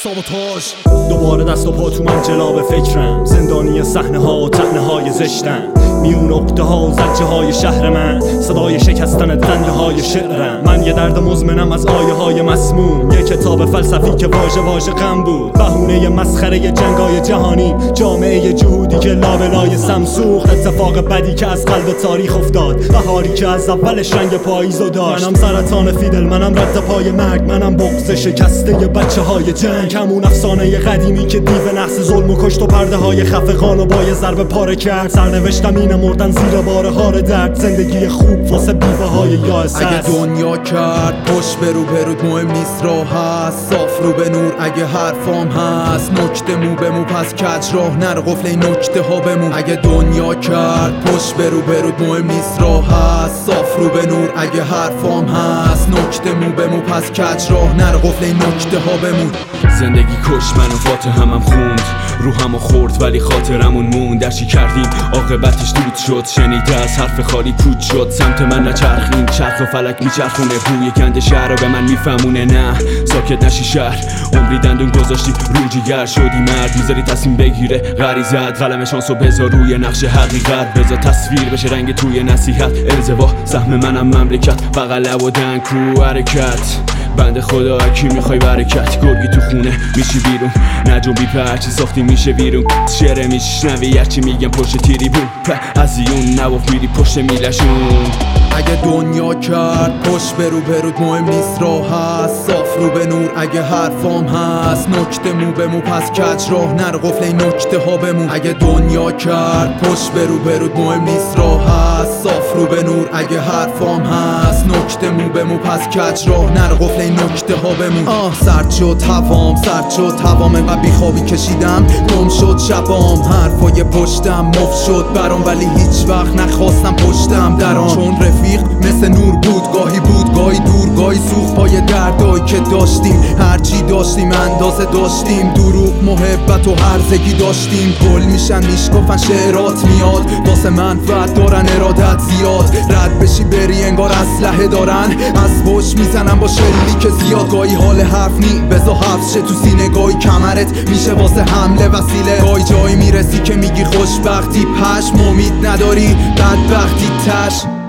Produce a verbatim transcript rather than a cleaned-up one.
سابوتاژ. دوباره دست و پا تو من جلاب فکرم، زندانی صحنه ها و طعنه های زشتم، میون عقده ها و زجه های شهر من، صدای شکستن دنده های شعرم. من یه درد مزمنم از آیه های مسموم، یه کتاب فلسفی که واژه واژه غم بود، بهونه مسخره جنگای جهانی، جامعه جهودی که لابلای سمسوخت، اتفاق بدی که از قلب تاریخ افتاد، بهاری که از اولش رنگ پاییزو داشت. منم سرطان فیدل، منم رد پای مرگ، منم بغض شکسته بچه های جنگ، همون افسانه قدیمی که دیو نحس ظلم و کشت و پرده های خفقان و با یه ضربه پاره کرد. سرنوشتم اینه مردن زیر بار هار درد، زندگی خوب واسه بیوه های یا سس. اگه دنیا کرد پشت برو برود مهم نیست راه هست، صاف رو به نور اگه حرفام هست، نکته مو به مو پس کج راه نر قفل این نکته ها بمون. اگه دنیا کرد پشت برو برود مهم نیست راه هست، صاف رو به نور اگه حرفام هست، نکته مو به مو پس کج راه نر قفل این نکته ها بمون. زندگی کش منو فاتحه همم خوند، روحمو خورد ولی خاطرمون موند. درچی کردیم عاقبتش دود شد، شنیده از حرف خالی پود شد. سمت من نچرخین چرخ و فلک میچرخونه، بوی گند شهر رو به من میفهمونه. نه ساکت نشی شهر، عمری دندون گذاشتی رو جیگر، شدی مرد میذاری تصمیم بگیره غریزت، قلم شانسو بذار روی نقش حقیقت، بذار تصویر بشه رنگ توی نصیحت. انزوا سهم منم مملکت، بغل و دن کو حرکت، بنده خدا کی میخوای برکت. گرگی تو خونه میشی بیرون، نجوم بی پرچی ساختی میشه بیرون. شعره میشنوی هرچی میگم پشت تیری بون، از یون نواف میری پشت میلشون. اگه دنیا کرد پشت برو برود مهم نیست راه هست، صاف رو به نور اگه حرفام هست، نکته مو به مو پس کج راه نر قفل این نکته ها بمون. اگه دنیا کرد پشت برو برود مهم نیست راه هست، صاف رو به نور اگه حرفام هست، نکته مو به مو پس کج راه نر قفل این نکته ها بمون. آه سرد شد هوام، سرد شد هوام و بیخوابی کشیدم، گم شد شبام، حرفای پشتم مفت شد برام ولی هیچ وقت نخواستم پشتم درام. چون رفیق مثل نور بود، گاهی بود گاهی دور، گاهی سوخت پای دردایی که داشتیم، هرچی داشتیم اندازه داشتیم، دروغ محبت و هرزگی داشتیم. گل میشن میشکفن شعرات میاد، واسه منفعت دارن ارادت زیاد، رد بشی بری انگار اسلحه دارن، از پشت میزنن با شلیک که زیاد. گاهی حال حرف نی بزا حفظ شه تو سینه، گاهی کمرت میشه واسه حمله وسیله، گاهی جایی میرسی که میگی خوشبختی پشم، امید نداری بدبختی تش.